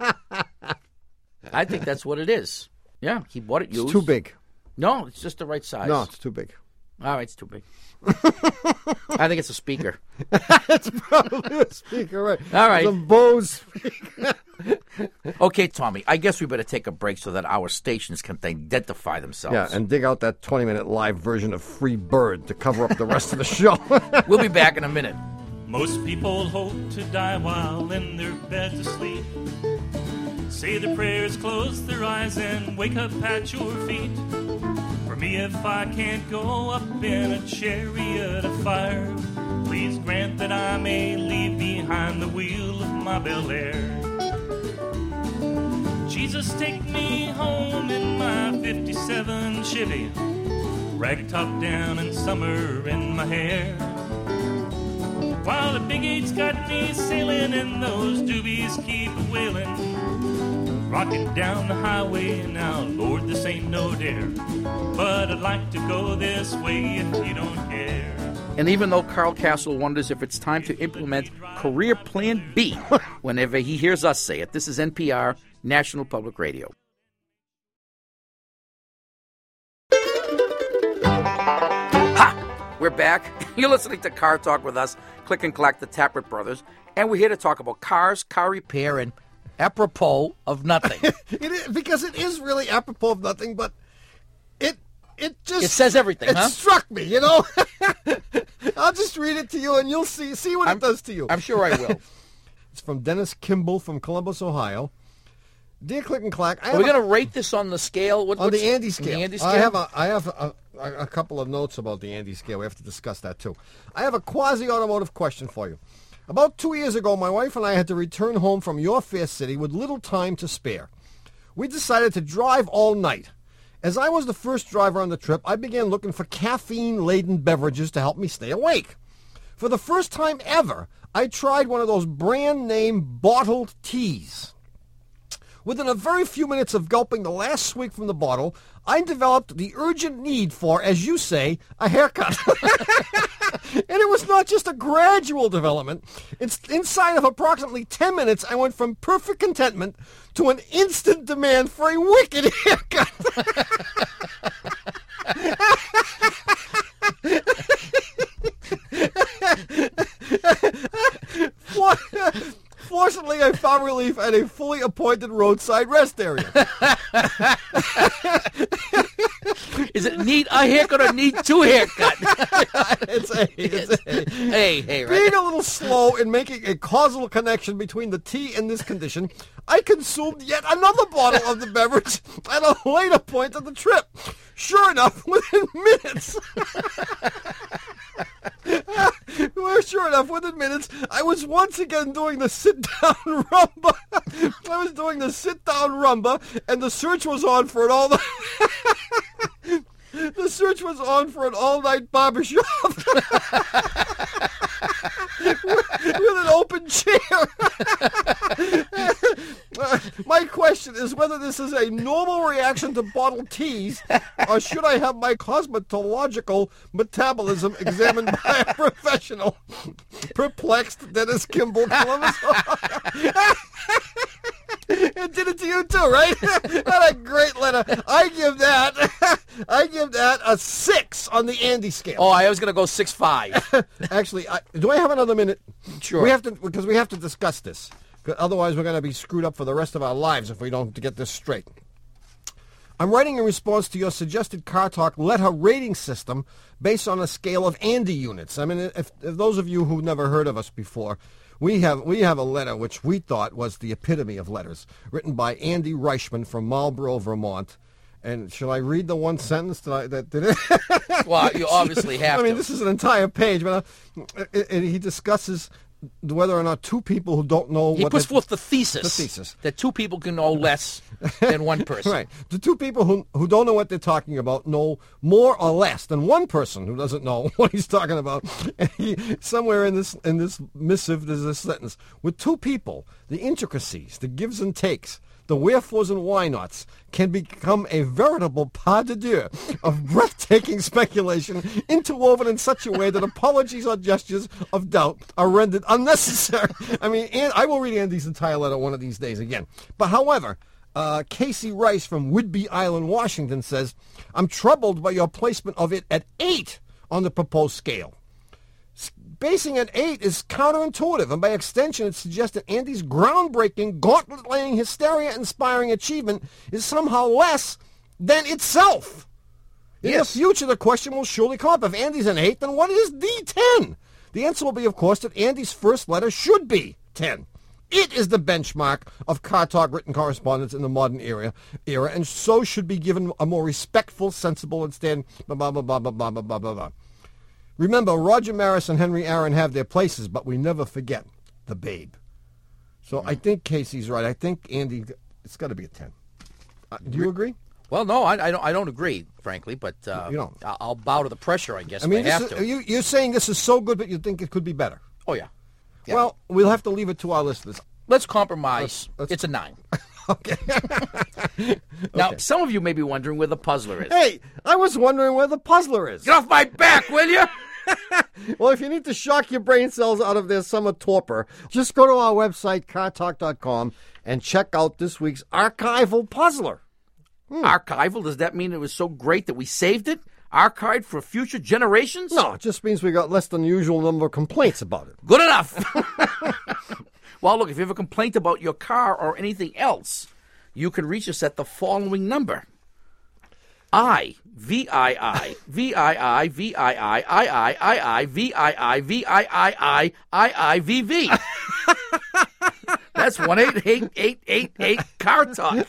I think that's what it is. Yeah, he bought it used. It's too big. No, it's just the right size. No, it's too big. All right, it's too big. I think it's a speaker. It's probably a speaker, right? All right. It's a Bose speaker. Okay, Tommy, I guess we better take a break so that our stations can identify themselves. Yeah, and dig out that twenty-minute live version of Free Bird to cover up the rest of the show. We'll be back in a minute. Most people hope to die while in their beds asleep. Say their prayers, close their eyes, and wake up at your feet. For me, if I can't go up in a chariot of fire, please grant that I may leave behind the wheel of my Bel Air. Jesus, take me home in my fifty-seven Chevy, rag top down and summer in my hair. while the big eight's got me sailing and those doobies keep wailing. Rocking down the highway now, Lord, this ain't no dare, but I'd like to go this way if you don't care. And even though Carl Castle wonders if it's time to implement Career Plan B whenever he hears us say it, this is N P R, National Public Radio. Ha! We're back. You're listening to Car Talk with us, Click and Clack, the Tappert Brothers, and we're here to talk about cars, car repair, and apropos of nothing. It is, because it is really apropos of nothing, but it it just it says everything. It huh? struck me, you know. I'll just read it to you, and you'll see see what I'm, it does to you. I'm sure I will. It's from Dennis Kimball from Columbus, Ohio. Dear Click and Clack, I are we going to a, rate this on the scale? What, on the Andy scale. The Andy scale. I have a I have a, a, a couple of notes about the Andy scale. We have to discuss that too. I have a quasi-automotive question for you. About two years ago, my wife and I had to return home from your fair city with little time to spare. We decided to drive all night. As I was the first driver on the trip, I began looking for caffeine-laden beverages to help me stay awake. For the first time ever, I tried one of those brand-name bottled teas. Within a very few minutes of gulping the last swig from the bottle, I developed the urgent need for, as you say, a haircut. And it was not just a gradual development. It's inside of approximately ten minutes, I went from perfect contentment to an instant demand for a wicked haircut. Fortunately, I found relief at a fully appointed roadside rest area. Is it need a haircut or need two haircut? It's a, it's a. Hey, hey, right? Being a little slow in making a causal connection between the tea and this condition, I consumed yet another bottle of the beverage at a later point of the trip. Sure enough, within minutes... Well, sure enough, within minutes, I was once again doing the sit-down rumba. I was doing the sit-down rumba, and the search was on for an all night. The search was on for an all-night barbershop with, with an open chair. Uh, my question is whether this is a normal reaction to bottled teas, or should I have my cosmetological metabolism examined by a professional? Perplexed, Dennis Kimball, Columbus. It did it to you too, right? What a great letter. I give that, I give that a six on the Andy scale. Oh, I was going to go six five. Actually, I, do I have another minute? Sure. We have to, because we have to discuss this. Otherwise, we're going to be screwed up for the rest of our lives if we don't get this straight. I'm writing in response to your suggested Car Talk letter rating system based on a scale of Andy units. I mean, if, if those of you who've never heard of us before, we have we have a letter which we thought was the epitome of letters, written by Andy Reichman from Marlborough, Vermont. And shall I read the one sentence that I that did it? Well, you obviously have I mean, to. this is an entire page, but uh, and he discusses whether or not two people who don't know he what puts the, forth the thesis, the thesis that two people can know less than one person. Right. The two people who who don't know what they're talking about know more or less than one person who doesn't know what he's talking about. And he, somewhere in this in this missive, there's a sentence: with two people, the intricacies, the gives and takes, the wherefores and why nots can become a veritable pas de deux of breathtaking speculation interwoven in such a way that apologies or gestures of doubt are rendered unnecessary. I mean, and I will read Andy's entire letter one of these days again. But however, uh, Casey Rice from Whidbey Island, Washington says, I'm troubled by your placement of it at eight on the proposed scale. Basing at eight is counterintuitive, and by extension it suggests that Andy's groundbreaking, gauntlet-laying, hysteria-inspiring achievement is somehow less than itself. In Yes. the future, the question will surely come up. If Andy's an eight, then what is D ten? The answer will be, of course, that Andy's first letter should be ten. It is the benchmark of Car Talk written correspondence in the modern era, era, and so should be given a more respectful, sensible, and stand blah, blah, blah, blah, blah, blah, blah, blah, blah. Remember, Roger Maris and Henry Aaron have their places, but we never forget the babe. So I think Casey's right. I think Andy, it's got to be a ten. Uh, do you agree? Well, no, I, I don't. I don't agree, frankly, but uh, You don't. I'll, I'll bow to the pressure, I guess. I mean, if I this have is, to. you, you're saying this is so good, but you think it could be better. Oh, yeah. Well, we'll have to leave it to our listeners. Let's compromise. Let's- let's- It's a nine. Now, Okay. some of you may be wondering where the puzzler is. Hey, I was wondering where the puzzler is. Get off my back, will you? Well, if you need to shock your brain cells out of their summer torpor, just go to our website, car talk dot com, and check out this week's archival puzzler. Archival? Does that mean it was so great that we saved it? Archived for future generations? No, it just means we got less than the usual number of complaints about it. Good enough. Well, look, if you have a complaint about your car or anything else, you can reach us at the following number. I, V I I, V I I, V I I, I I, I I, V I I, V I I I, I I, V V. That's one eight eight eight eight eight Car Talk.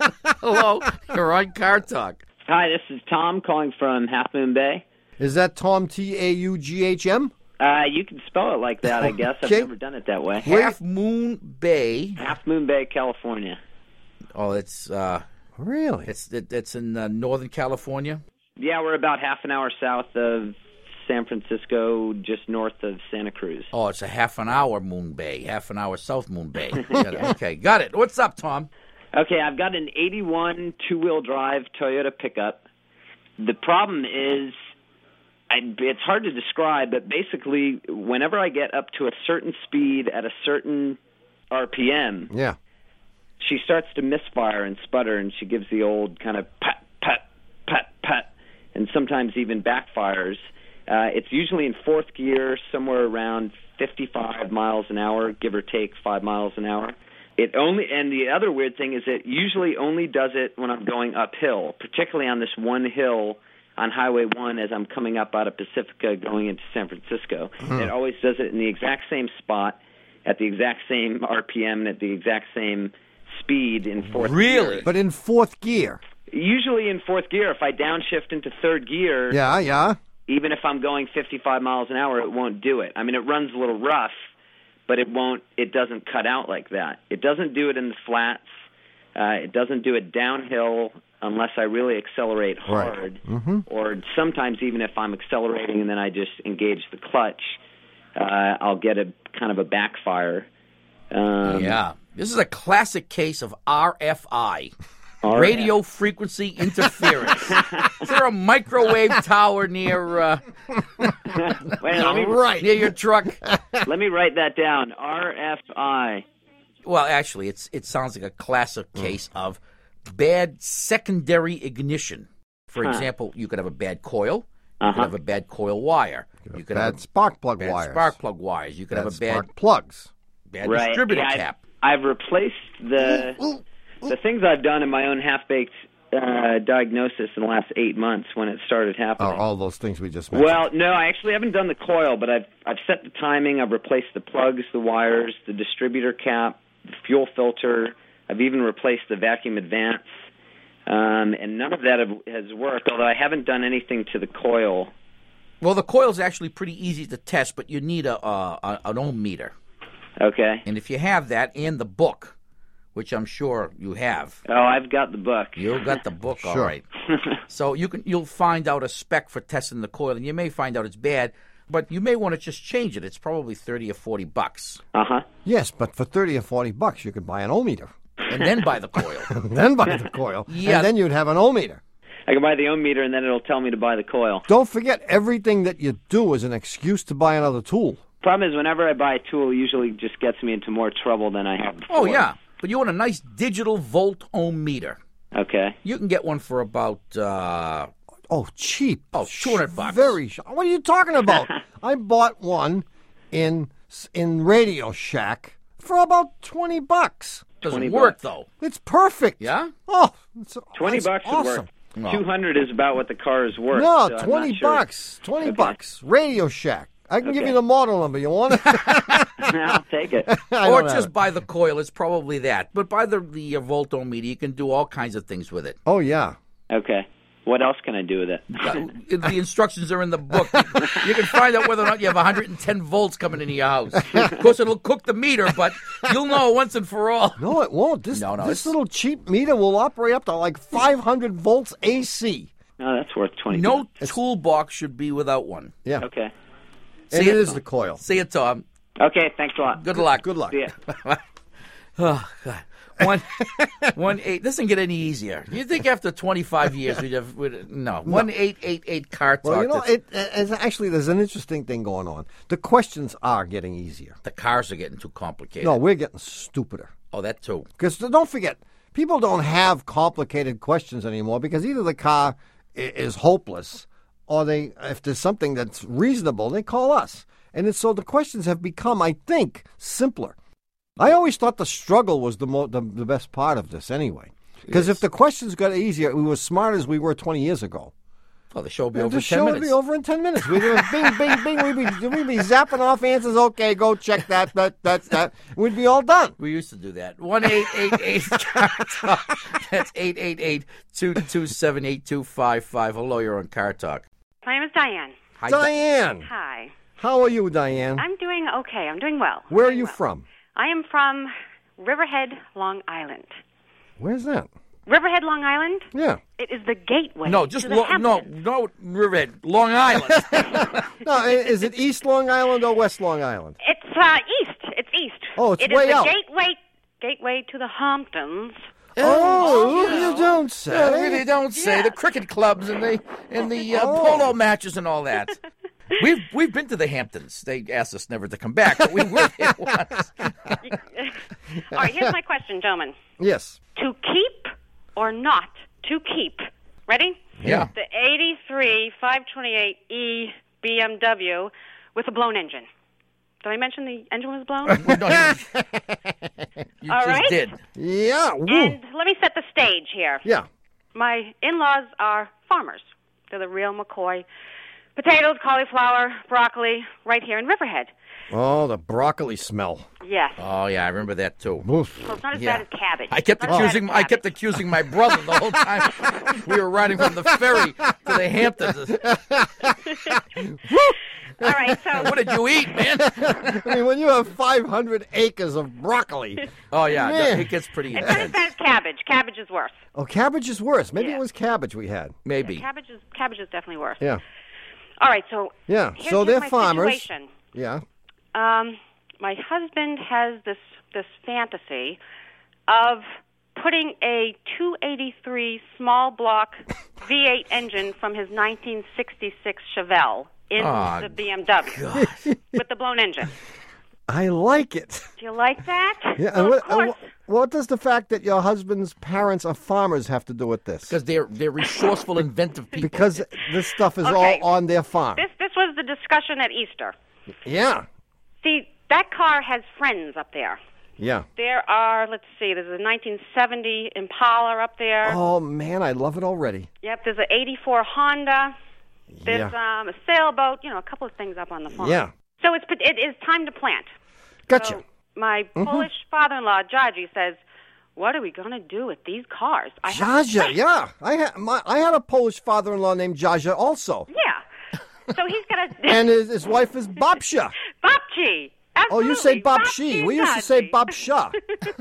Hello, you're on Car Talk. Hi, this is Tom calling from Half Moon Bay. Is that Tom, T A U G H M? Uh, you can spell it like that, I guess. I've Okay. never done it that way. Half Moon Bay. Half Moon Bay, California. Oh, it's uh, really? It's it, it's in uh, Northern California. Yeah, we're about half an hour south of San Francisco, just north of Santa Cruz. Oh, it's a half an hour Moon Bay, half an hour South Moon Bay. Got it. Okay, got it. What's up, Tom? Okay, I've got an eighty-one two-wheel drive Toyota pickup. The problem is, I, it's hard to describe, but basically, whenever I get up to a certain speed at a certain R P M, Yeah. she starts to misfire and sputter, and she gives the old kind of pat, pat, pat, pat, and sometimes even backfires. Uh, it's usually in fourth gear, somewhere around fifty-five miles an hour, give or take five miles an hour. It only, and the other weird thing is it usually only does it when I'm going uphill, particularly on this one hill on Highway one as I'm coming up out of Pacifica going into San Francisco. Hmm. It always does it in the exact same spot, at the exact same R P M, and at the exact same speed in fourth gear. But in fourth gear. Usually in fourth gear, if I downshift into third gear, Yeah, yeah. even if I'm going fifty-five miles an hour, it won't do it. I mean, it runs a little rough, but it won't. It doesn't cut out like that. It doesn't do it in the flats. Uh, it doesn't do it downhill unless I really accelerate hard, Mm-hmm. or sometimes even if I'm accelerating and then I just engage the clutch, uh, I'll get a kind of a backfire. Um, Yeah. This is a classic case of R F I. R F. Radio frequency interference. Is there a microwave tower near uh, Wait, let me, near your truck? let me write that down. R F I. Well, actually, it's it sounds like a classic case of bad secondary ignition. For Huh. example, you could have a bad coil. You Uh-huh. could have a bad coil wire. You could have Bad a spark plug bad wires. spark plug wires. You could Bad have a bad spark plugs. bad Right. distributor Yeah, I've- cap. I've replaced the the things I've done in my own half-baked uh, diagnosis in the last eight months when it started happening. Oh, all those things we just mentioned. Well, no, I actually haven't done the coil, but I've I've set the timing. I've replaced the plugs, the wires, the distributor cap, the fuel filter. I've even replaced the vacuum advance, um, and none of that have, has worked. Although I haven't done anything to the coil. Well, the coil's actually pretty easy to test, but you need a, a, a an ohm meter. Okay. And if you have that and the book, which I'm sure you have. Oh, I've got the book. You got the book, all Sure. right. So you can you'll find out a spec for testing the coil, and you may find out it's bad, but you may want to just change it. It's probably thirty or forty bucks. Uh huh. Yes, but for thirty or forty bucks, you could buy an ohm meter. And then buy the coil. then buy the coil. Yeah. And then you'd have an ohm meter. I can buy the ohm meter, and then it'll tell me to buy the coil. Don't forget, everything that you do is an excuse to buy another tool. Problem is, whenever I buy a tool, it usually just gets me into more trouble than I have before. Oh, yeah. But you want a nice digital volt ohm meter. Okay. You can get one for about, uh... Oh, cheap. Oh, two hundred bucks. Very sh- What are you talking about? I bought one in in Radio Shack for about twenty bucks. Doesn't twenty work, bucks. though. It's perfect. Yeah? Oh, it's, Twenty it's bucks awesome. is worth. No. Two hundred is about what the car is worth. No, so I'm twenty not sure. bucks. Twenty Okay. bucks. Radio Shack. I can give Okay. you the model number. You want it? I'll take it. I Or don't have just it. buy the coil. It's probably that. But buy the, the uh, volt ohm meter. You can do all kinds of things with it. Oh yeah. Okay. What else can I do with it? The instructions are in the book. You can find out whether or not you have one hundred ten volts coming into your house. Of course, it'll cook the meter, but you'll know once and for all. No, it won't. This No, no, this it's- little cheap meter will operate up to like five hundred volts A C. No, that's worth twenty. No toolbox should be without one. Yeah. Okay. And Say it is the coil. Say it, Tom. Okay, thanks a lot. Good luck. Good luck. See ya. Oh, God. One, one eight. This doesn't get any easier. You think after twenty-five years we'd have we'd, no one eight eight eight car talk. Well, you know, that's- it, it's actually there's an interesting thing going on. The questions are getting easier. the cars are getting too complicated. No, we're getting stupider. Oh, that too. Because don't forget, people don't have complicated questions anymore because either the car i- is hopeless or they, if there's something that's reasonable, they call us. And it's, so the questions have become, I think, simpler. I always thought the struggle was the mo- the, the best part of this anyway. Because if the questions got easier, we were as smart as we were twenty years ago. Oh, the show will be Yeah, over the in ten show minutes. would be over in ten minutes. We'd be bing, bing, bing. We'd be, we'd be zapping off answers. Okay, go check that, that, that, that. We'd be all done. We used to do that. one eight eight eight car talk. That's eight eight eight, two two seven, eight two five five. Hello, you're on Car Talk. My name is Diane. Hi, Diane. Hi. How are you, Diane? I'm doing okay. I'm doing well. Where are you from? I am from Riverhead, Long Island. Where's that? Riverhead, Long Island? Yeah. It is the gateway. No, just to the lo- no, Hamptons. no, Riverhead, Long Island. No, i- is it East Long Island or West Long Island? It's uh, east. It's east. Oh, it's It way is the out. gateway, gateway to the Hamptons. Oh, you don't say. Yeah, really don't say the cricket clubs and the and the uh, polo matches and all that. We've we've been to the Hamptons. They asked us never to come back, but we were there once. All right, here's my question, gentlemen. Yes. To keep or not to keep? Ready? Yeah. The eighty-three five twenty-eight E B M W with a blown engine. Did I mention the engine was blown? You All just right. did. Yeah. Woo. And let me set the stage here. Yeah. My in-laws are farmers. They're the real McCoy. Potatoes, cauliflower, broccoli, right here in Riverhead. Oh, the broccoli smell. Yes. Oh yeah, I remember that too. Oof. So it's not as Yeah. bad as cabbage. I kept Not as bad accusing as I kept accusing my brother the whole time we were riding from the ferry to the Hamptons. All right, so What did you eat, man? I mean, when you have five hundred acres of broccoli. Oh yeah, Man. it gets pretty it's not as intense. bad as cabbage. Cabbage is worse. Oh, cabbage is worse. Maybe Yeah. it was cabbage we had. Maybe. Cabbage is cabbage is definitely worse. Yeah. All right, so Yeah. here's, So here's they're my farmers. situation. Yeah. Um, my husband has this this fantasy of putting a two eighty-three small block V eight engine from his nineteen sixty-six Chevelle in Oh, the B M W with the blown engine. I like it. Do you like that? Yeah. Well, and of what, and course. what- what does the fact that your husband's parents are farmers have to do with this? Because they're they're resourceful, inventive people. Because this stuff is Okay. all on their farm. This this was the discussion at Easter. Yeah. See, that car has friends up there. Yeah. There are, let's see, there's a nineteen seventy Impala up there. Oh man, I love it already. Yep, there's an eighty-four Honda. There's Yeah. um, a sailboat, you know, a couple of things up on the farm. Yeah. So it's it is time to plant. Gotcha. So my Mhm. Polish father-in-law, Jaji, says, what are we going to do with these cars? I have to Jaja, plant." yeah. I had my I had a Polish father-in-law named Jaja also. Yeah. So he's got to... And his, his wife is Babsha. Babchi. Oh, you say Absolutely. Babshi. We used to say Babsha.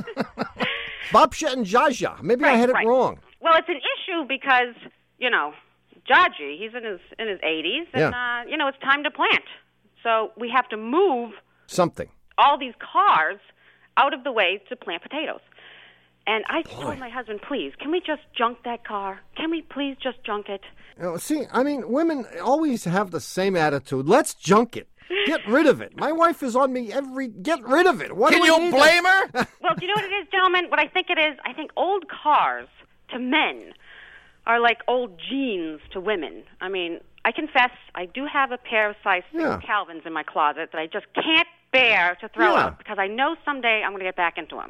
Babsha and Jaja. Maybe I Right, had it right. wrong. Well, it's an issue because, you know, Jaji, he's in his in his eighties, and, Yeah. uh, you know, it's time to plant. So we have to move Something. all these cars out of the way to plant potatoes. And I told my husband, please, can we just junk that car? Can we please just junk it? You know, see, I mean, women always have the same attitude. Let's junk it. Get rid of it. My wife is on me every. Get rid of it. What Can do we you need blame to- her? Well, do you know what it is, gentlemen? What I think it is, I think old cars to men are like old jeans to women. I mean, I confess, I do have a pair of size six Yeah. Calvins in my closet that I just can't bear to throw Yeah. out because I know someday I'm going to get back into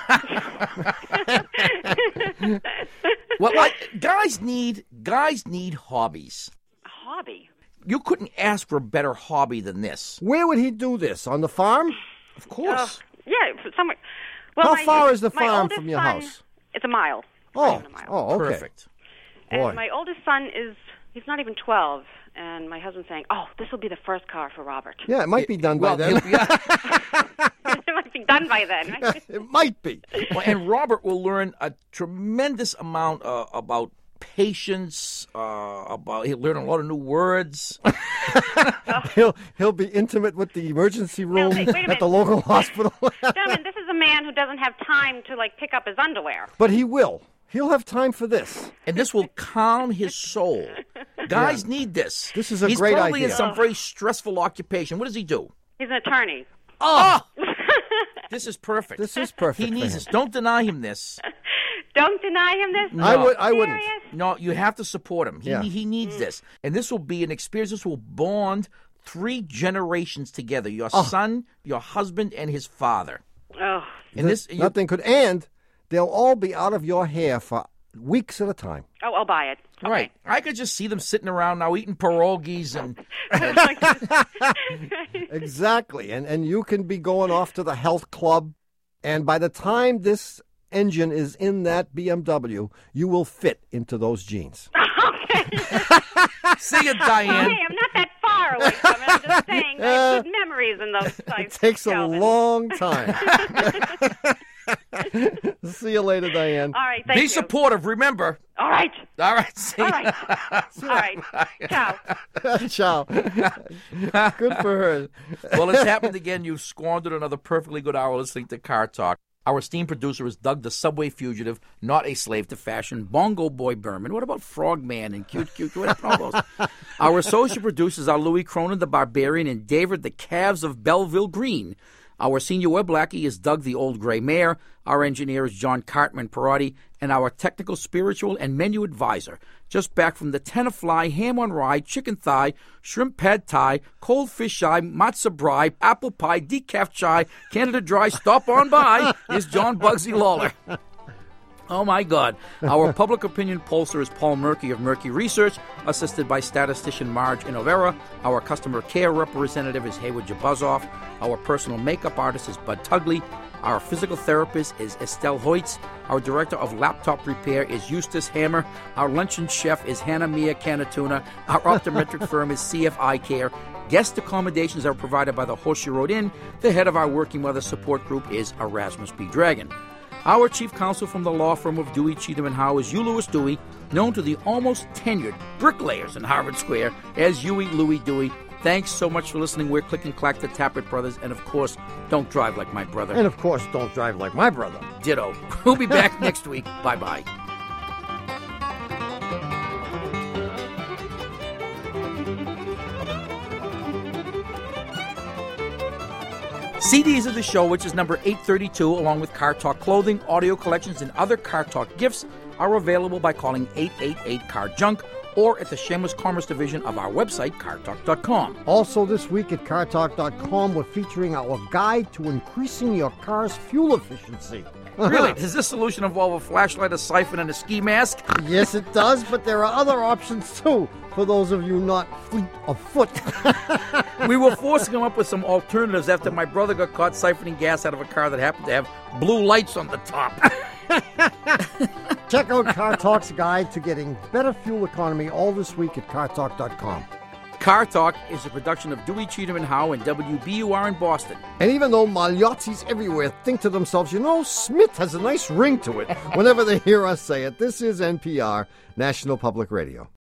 them. Well, like, guys need guys need hobbies. A hobby. You couldn't ask for a better hobby than this. Where would he do this? On the farm? Of course. Yeah, somewhere. Well, How my- far is the my farm oldest from your son- house? It's a mile. Oh, oh, okay. Perfect. And Boy. my oldest son is, he's not even twelve. And my husband's saying, oh, this will be the first car for Robert. Yeah, it might be done well, by then. It might be done by then. Right? It might be. Well, and Robert will learn a tremendous amount uh, about patience. Uh, about he'll learn a lot of new words. he'll he'll be intimate with the emergency room wait, wait a at the local hospital. Gentlemen, this is a man who doesn't have time to like pick up his underwear. But he will. He'll have time for this. And this will calm his soul. Guys Yeah. need this. This is a He's great probably idea. in some very stressful occupation. What does he do? He's an attorney. Oh! This is perfect. This is perfect He for needs him. this. Don't deny him this. Don't deny him this. No. I would. I wouldn't. No, you have to support him. He, Yeah. he needs this. And this will be an experience. This will bond three generations together. Your Oh. son, your husband, and his father. Oh. And this, you- Nothing could. And they'll all be out of your hair for weeks at a time. Oh, I'll buy it. Right. I could just see them sitting around now eating pierogies and Exactly. And and you can be going off to the health club, and by the time this engine is in that B M W, you will fit into those jeans. See you, Diane. Hey, I'm not that far away from it. I'm just saying I have good memories in those It sites. takes a long time. See you later, Diane. All right, thank Be you. supportive, remember. All right. All right, see All right. All right. Ciao. Ciao. Good for her. Well, it's happened again. You've squandered another perfectly good hour listening to Car Talk. Our esteemed producer is Doug the Subway Fugitive, not a slave to fashion, Bongo Boy Berman. What about Frogman and Cute Cute? What about all those? Our associate producers are Louis Cronin the Barbarian and David the Calves of Belleville Green. Our senior web lackey is Doug the Old Gray Mare. Our engineer is John Cartman Perotti. And our technical, spiritual, and menu advisor, just back from the Tenafly, ham on rye, chicken thigh, shrimp pad thai, cold fish eye, matzo brie, apple pie, decaf chai, Canada Dry, stop on by, is John Bugsy Lawler. Oh, my God. Our public opinion pollster is Paul Murky of Murky Research, assisted by statistician Marge Inovera. Our customer care representative is Haywood Jabuzoff. Our personal makeup artist is Bud Tugley. Our physical therapist is Estelle Hoytz. Our director of laptop repair is Eustace Hammer. Our luncheon chef is Hannah Mia Canatuna. Our optometric firm is C F I Care. Guest accommodations are provided by the Horseshoe Road Inn. The head of our Working Mother support group is Erasmus B. Dragon. Our chief counsel from the law firm of Dewey, Cheatham and Howe is Hugh Lewis Dewey, known to the almost tenured bricklayers in Harvard Square as Huey Louie Dewey. Thanks so much for listening. We're Click and Clack, the Tappert Brothers, and of course, don't drive like my brother. And of course, don't drive like my brother. Ditto. We'll be back next week. Bye-bye. C Ds of the show, which is number eight thirty-two, along with Car Talk clothing, audio collections, and other Car Talk gifts, are available by calling eight eight eight, C A R Junk or at the Shameless Commerce division of our website, car talk dot com. Also this week at car talk dot com, we're featuring our guide to increasing your car's fuel efficiency. Really? Does this solution involve a flashlight, a siphon, and a ski mask? Yes, it does, but there are other options too, for those of you not fleet of foot. We were forcing him up with some alternatives after my brother got caught siphoning gas out of a car that happened to have blue lights on the top. Check out Car Talk's guide to getting better fuel economy all this week at car talk dot com. Car Talk is a production of Dewey, Cheatham and Howe and W B U R in Boston. And even though Maliotzis everywhere think to themselves, you know, Smith has a nice ring to it, whenever they hear us say it, this is N P R, National Public Radio.